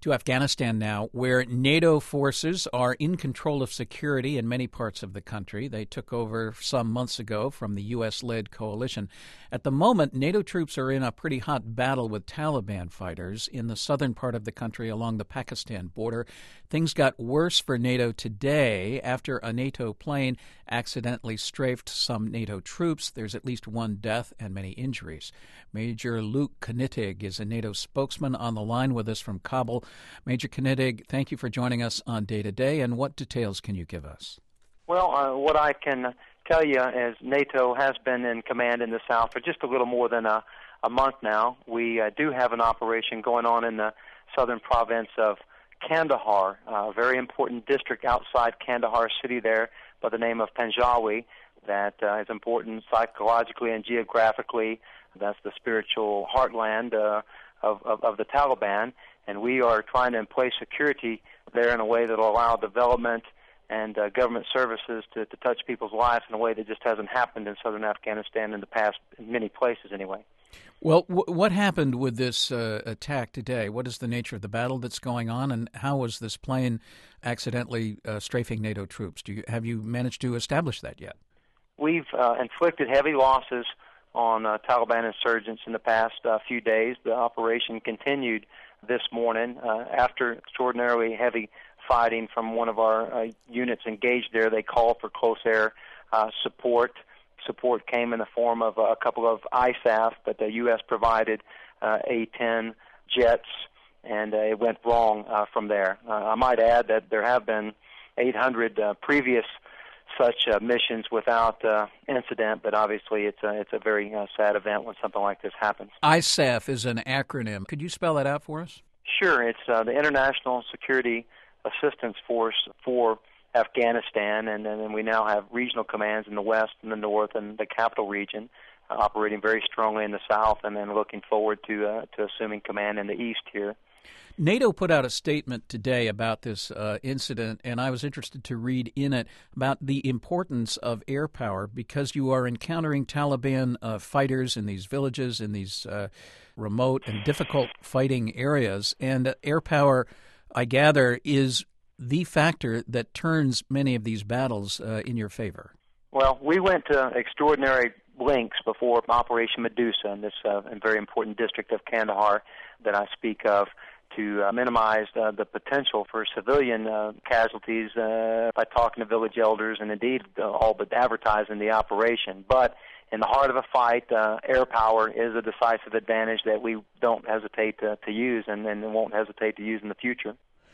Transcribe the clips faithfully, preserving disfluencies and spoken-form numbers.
To Afghanistan now, where NATO forces are in control of security in many parts of the country. They took over some months ago from the U S-led coalition. At the moment, NATO troops are in a pretty hot battle with Taliban fighters in the southern part of the country along the Pakistan border. Things got worse for NATO today after a NATO plane accidentally strafed some NATO troops. There's at least one death and many injuries. Major Luke Knitig is a NATO spokesman on the line with us from Kabul. Major Knitig, thank you for joining us on Day to Day, and what details can you give us? Well, uh, what I can tell you is NATO has been in command in the south for just a little more than a, a month now. We uh, do have an operation going on in the southern province of Kandahar, a very important district outside Kandahar city there by the name of Panjawi that uh, is important psychologically and geographically. That's the spiritual heartland uh, of, of, of the Taliban. And we are trying to place security there in a way that will allow development and uh, government services to, to touch people's lives in a way that just hasn't happened in southern Afghanistan in the past, in many places anyway. Well, w- what happened with this uh, attack today? What is the nature of the battle that's going on, and how was this plane accidentally uh, strafing NATO troops? Do you, have you managed to establish that yet? We've uh, inflicted heavy losses on uh, Taliban insurgents in the past uh, few days. The operation continued this morning uh, after extraordinarily heavy fighting from one of our uh, units engaged there. They called for close air uh, support. Support came in the form of a couple of I S A F, but the U S provided uh, A ten jets, and uh, it went wrong uh, from there. Uh, I might add that there have been eight hundred uh, previous such uh, missions without uh, incident, but obviously it's a, it's a very uh, sad event when something like this happens. I S A F is an acronym. Could you spell that out for us? Sure. It's uh, the International Security Assistance Force for Afghanistan, and then we now have regional commands in the west and the north and the capital region, uh, operating very strongly in the south, and then looking forward to uh, to assuming command in the east here. NATO put out a statement today about this uh, incident, and I was interested to read in it about the importance of air power because you are encountering Taliban uh, fighters in these villages, in these uh, remote and difficult fighting areas, and uh, air power, I gather, is the factor that turns many of these battles uh, in your favor. Well, we went to extraordinary lengths before Operation Medusa in this uh, very important district of Kandahar that I speak of, to uh, minimize uh, the potential for civilian uh, casualties uh, by talking to village elders and indeed uh, all but advertising the operation. But in the heart of a fight, uh, air power is a decisive advantage that we don't hesitate to, to use and, and won't hesitate to use in the future.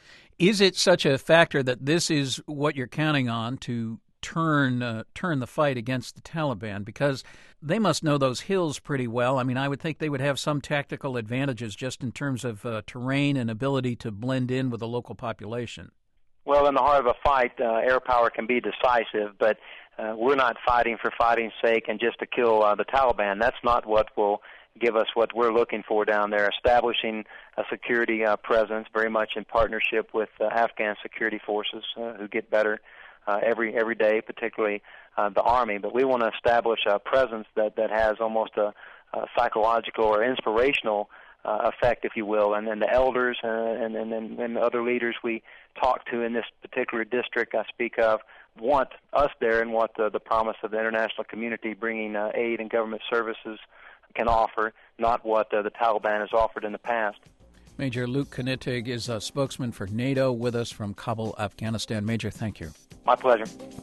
Is it such a factor that this is what you're counting on to turn uh, turn the fight against the Taliban? Because they must know those hills pretty well. I mean, I would think they would have some tactical advantages just in terms of uh, terrain and ability to blend in with the local population. Well, in the heart of a fight, uh, air power can be decisive, but uh, we're not fighting for fighting's sake and just to kill uh, the Taliban. That's not what will give us what we're looking for down there, establishing a security uh, presence very much in partnership with uh, Afghan security forces uh, who get better uh, every every day, particularly uh, the Army. But we want to establish a presence that, that has almost a, a psychological or inspirational uh, effect, if you will. And then the elders uh, and, and, and, and other leaders we talk to in this particular district I speak of want us there and want the, the promise of the international community bringing uh, aid and government services can offer, not what uh, the Taliban has offered in the past. Major Luke Knitig is a spokesman for NATO with us from Kabul, Afghanistan. Major, thank you. My pleasure.